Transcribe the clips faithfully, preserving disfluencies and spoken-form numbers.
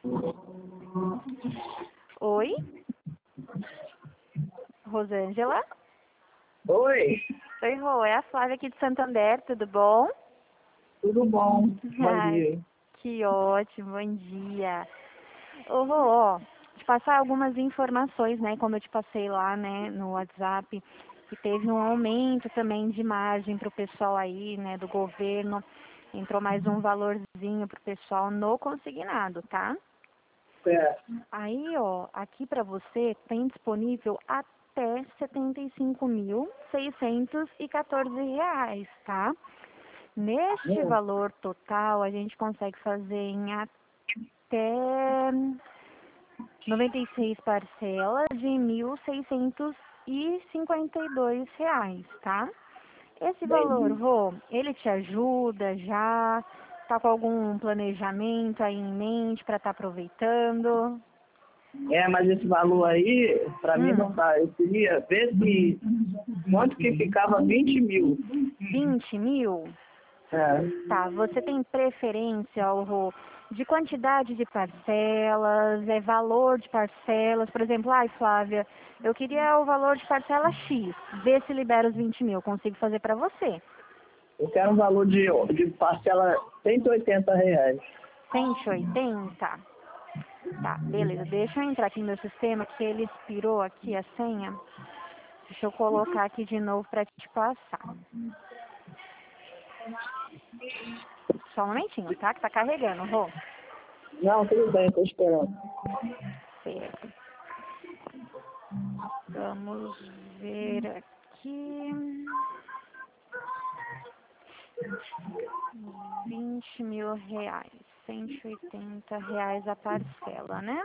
Oi? Rosângela? Oi, Oi, Rô, é a Flávia aqui de Santander, tudo bom? tudo bom? Bom Ai, dia. que ótimo, bom dia. Ô, Rô, ó, te passar algumas informações, né, como eu te passei lá, né, no WhatsApp, que teve um aumento também de margem para o pessoal aí, né, do governo, entrou mais um valorzinho para o pessoal no consignado, tá? Certo. Aí, ó, aqui para você tem disponível até setenta e cinco mil seiscentos e quatorze reais, tá? Neste Hum, valor total, a gente consegue fazer em até noventa e seis parcelas de mil seiscentos e cinquenta e dois reais, tá? Esse valor, entendi. Rô, ele te ajuda já? Tá com algum planejamento aí em mente para estar aproveitando? É, mas esse valor aí, pra mim não Hum, tá. Eu queria ver se quanto que ficava vinte mil. vinte mil? É. Tá, você tem preferência, Rô, de quantidade de parcelas, é valor de parcelas? Por exemplo, ai, Flávia, eu queria o valor de parcela X, vê se libera os vinte mil, consigo fazer para você. Eu quero um valor de, de parcela cento e oitenta reais. cento e oitenta? Tá, beleza, deixa eu entrar aqui no meu sistema, que ele expirou aqui a senha. Deixa eu colocar aqui de novo para te passar. Só um momentinho, tá? Que tá carregando, Rô. Não, tudo bem, tô esperando. Certo. Vamos ver aqui. Vinte mil reais. Cento e oitenta reais a parcela, né?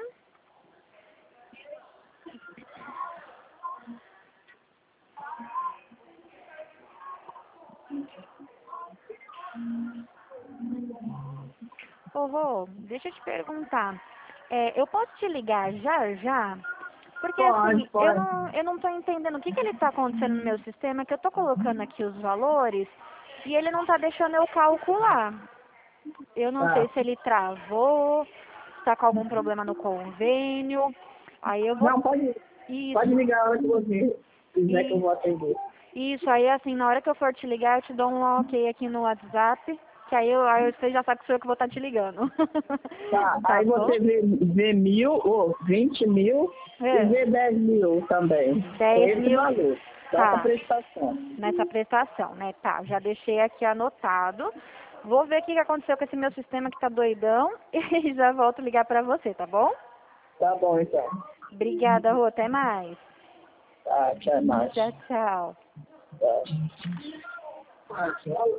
Ô, Rô, deixa eu te perguntar. É, eu posso te ligar já, já? Porque Pode, assim, eu pode. não, eu não tô entendendo o que que ele tá acontecendo no meu sistema, que eu tô colocando aqui os valores e ele não tá deixando eu calcular. Eu não sei Tá. se ele travou, se tá com algum problema no convênio. Aí eu vou. Não, pode, pode Isso. ligar a hora que você quiser que eu E vou atender. isso aí, assim, na hora que eu for te ligar, eu te dou um ok aqui no WhatsApp, que aí, eu, aí você já sabe que sou eu que vou estar te ligando. Tá, Tá aí bom? você vê, vê mil, ou vinte mil e É, vê dez mil também. Com dez esse mil. valor. Só com a Tá, prestação. nessa prestação, né? Tá, já deixei aqui anotado. Vou ver o que que aconteceu com esse meu sistema que tá doidão e já volto a ligar pra você, tá bom? Tá bom, então. Obrigada, Rô. Até mais. Tá, tchau, mais. Tchau, tchau. Tá. Ah, tchau.